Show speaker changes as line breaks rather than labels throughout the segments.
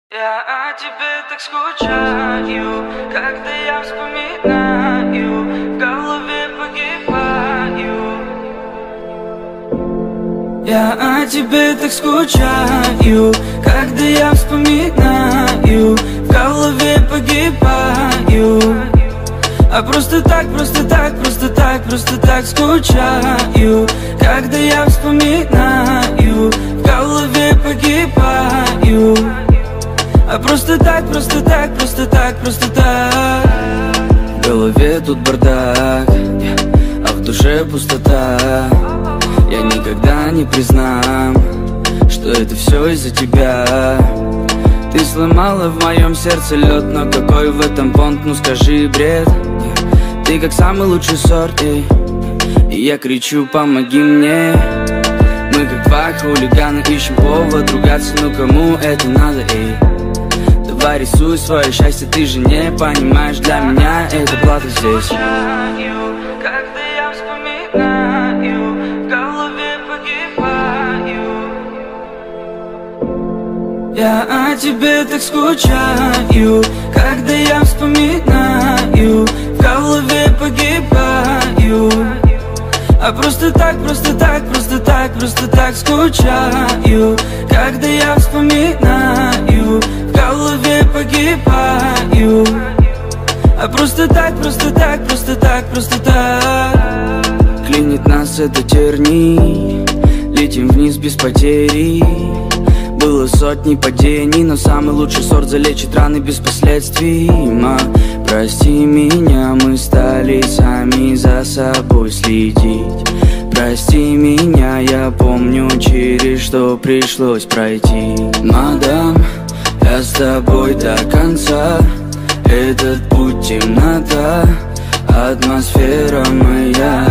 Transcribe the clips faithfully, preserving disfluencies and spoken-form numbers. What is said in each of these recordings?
Я о тебе так скучаю, когда я вспоминаю, в голове погибаю. Я о тебе так скучаю, когда я вспоминаю, в голове погибаю. А просто так, просто так, просто так, просто так скучаю, когда я вспоминаю, в голове погибаю. А просто так, просто так, просто так, просто так. В голове тут бардак, а в душе пустота. Я никогда не признам, что это все из-за тебя. Ты сломала в моем сердце лед, но какой в этом понт, ну скажи, бред. Ты как самый лучший сорт, эй. И я кричу, помоги мне. Мы как два хулигана ищем повод ругаться, ну кому это надо, эй. Давай рисуй свое счастье, ты же не понимаешь, для меня это плата здесь. Когда я вспоминаю, в голове погибаю. Я о тебе так скучаю, когда я вспоминаю, в голове погибаю. А просто так, просто так, просто так, просто так скучаю, когда я вспоминаю, в голове погибаю. А просто так, просто так, просто так, просто так. Клинит нас эта терни, летим вниз без потери. Было сотни падений, но самый лучший сорт залечит раны без последствий. Ма, прости меня, мы стали сами за собой следить. Прости меня, я помню, через что пришлось пройти. Мадам, я с тобой до конца. Этот путь темнота, атмосфера моя.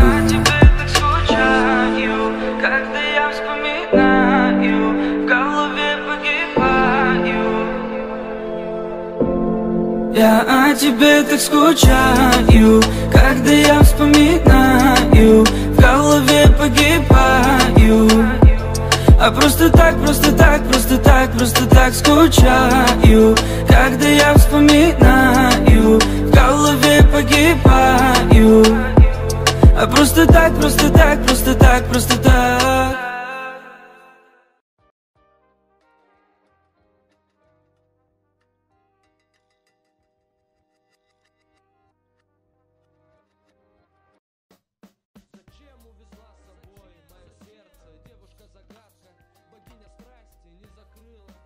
Я о тебе так скучаю, когда я вспоминаю, в голове погибаю. А просто так, просто так, просто так, просто так скучаю, когда я вспоминаю, в голове погибаю. А просто так, просто так, просто так, просто так.
Увезла с собой мое сердце, девушка-загадка, богиня страсти не закрыла